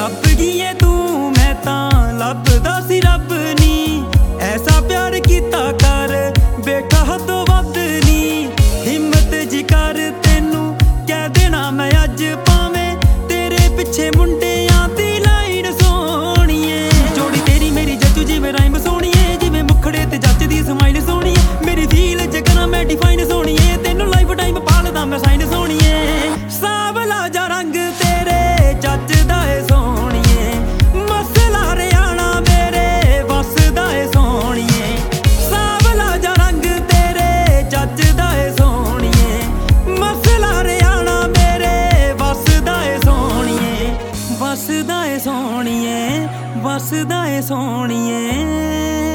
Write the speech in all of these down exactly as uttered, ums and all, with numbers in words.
ਲੱਭ ਗਈਏ ਤੂੰ ਮੈਂ ਤਾਂ ਲੱਭਦਾ ਸੀ ਰੱਬ ਨੀ ਐਸਾ ਪਿਆਰ ਕੀਤਾ ਕਰ ਬੇਟਾ ਹੱਦੋਂ ਵੱਧ ਨੀ ਹਿੰਮਤ ਜੀ ਕਰ ਤੈਨੂੰ ਕਹਿ ਦੇਣਾ ਮੈਂ ਅੱਜ ਭਾਵੇਂ ਤੇਰੇ ਪਿੱਛੇ ਮੁੰਡਿਆਂ ਦੀ ਲਾਈਨ ਸੋਹਣੀਏ ਜੋੜੀ ਤੇਰੀ ਮੇਰੀ ਜੱਜੂ ਜਿਵੇਂ ਰਾਈਮ ਸੋਹਣੀਏ ਜਿਵੇਂ ਮੁਖੜੇ ਤੇ ਜੱਜਦੀ ਸਮਾਈਲ ਸੋਹਣੀਏ ਮੇਰੀ ਫੀਲ ਜਗਣਾ ਮੈਂ ਡਿਫਾਈਨ ਸੋਹਣੀਏ ਤੈਨੂੰ ਲਾਈਫ ਟਾਈਮ ਪਾਲਦਾ ਮੈਂ ਸਾਈਨ ਸੋਹਣੀਏ ਸਾਵਲਾ ਜਾ ਰੰਗ ਤੇਰੇ ਜੱਜਦਾ ਏ ਸੋਹਣੀਏ ਮਸਲਾ ਰਿਆਣਾ ਮੇਰੇ ਵਸਦਾ ਏ ਸੋਹਣੀਏ ਸਾਵਲਾ ਜਾ ਰੰਗ ਤੇਰੇ ਜੱਜਦਾ ਏ ਸੋਹਣੀਏ ਮਸਲਾ ਰਿਆਣਾ ਮੇਰੇ ਵਸਦਾ ਏ ਸੋਹਣੀਏ ਵਸਦਾ ਏ ਸੋਹਣੀਏ ਵਸਦਾ ਏ ਸੋਹਣੀਏ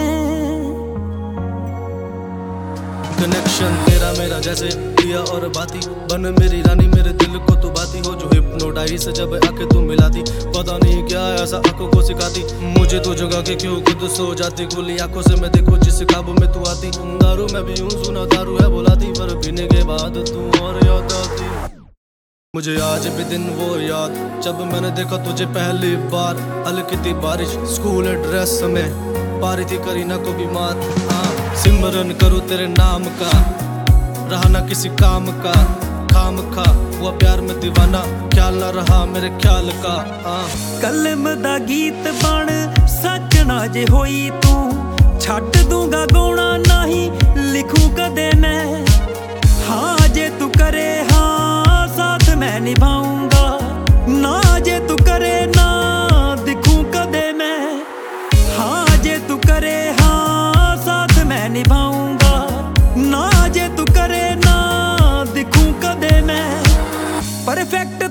कनेक्शन तेरा मेरा जैसे दिया और बाती बन मेरी रानी मेरे दिल को तू बाती हो जो हिप्नोटाइज जब आंखें तू मिलाती पता नहीं क्या ऐसा आंखों को सिखाती मुझे तो जगा के क्यों खुद सो जाती खुली आंखों से मैं देखो जिस काबू में तू आती दारू मैं भी यूं सुना दारू है बुलाती पर पीने के बाद तू और याद आती मुझे आज भी दिन वो याद जब मैंने देखा तुझे पहली बार हल्की थी बारिश स्कूल ड्रेस में पारी थी करीना को भी मात हाँ सिमरन करूँ तेरे नाम का रहा ना किसी काम का खाम खा हुआ प्यार में दीवाना ख्याल ना रहा मेरे ख्याल का हाँ कलम दा गीत बन सजना जे होई तू छड्ड दूंगा गाना नहीं लिखूं कदे मैं हाँ जे तू करे हाँ साथ मैं निभाऊंगा ना जे तू करे ना दिखूं कदे मैं हाँ जे तू करे हाँ साथ मैं निभाऊंगा ना जे तू करे ना दिखूं कदे मैं परफेक्ट